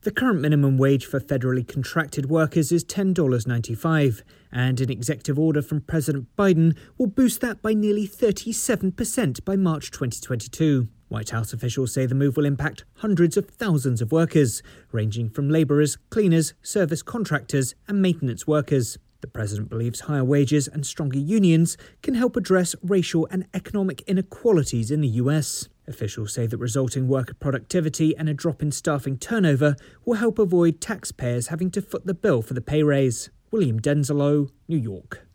The current minimum wage for federally contracted workers is $10.95, and an executive order from President Biden will boost that by nearly 37% by March 2022. White House officials say the move will impact hundreds of thousands of workers, ranging from labourers, cleaners, service contractors and maintenance workers. The president believes higher wages and stronger unions can help address racial and economic inequalities in the US. Officials say that resulting worker productivity and a drop in staffing turnover will help avoid taxpayers having to foot the bill for the pay raise. William Denzelo, New York.